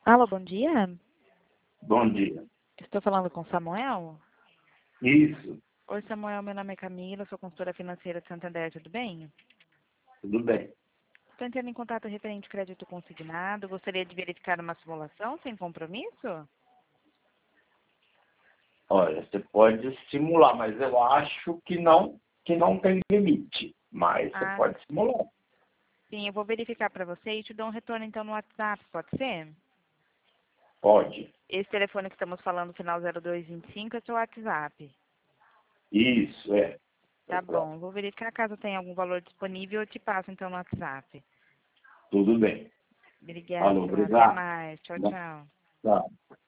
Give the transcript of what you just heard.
Alô, bom dia. Bom dia. Estou falando com Samuel? Isso, Oi, Samuel, meu nome é Camila, sou consultora financeira de Santander, tudo bem? tudo bem. Estou entrando em contato referente ao crédito consignado. Gostaria de verificar uma simulação sem compromisso? Olha, você pode simular, mas eu acho que não tem limite. Mas você Ah, pode simular. sim, eu vou verificar para você e te dou um retorno então no WhatsApp, pode ser? Pode. Esse telefone que estamos falando, final 0225, é seu WhatsApp. Isso, é. Tá bom, vou verificar caso tenha algum valor disponível, eu te passo então no WhatsApp. Tudo bem. Obrigada, Alô, Samuel, até obrigado. mais. Tchau, tchau. Tá.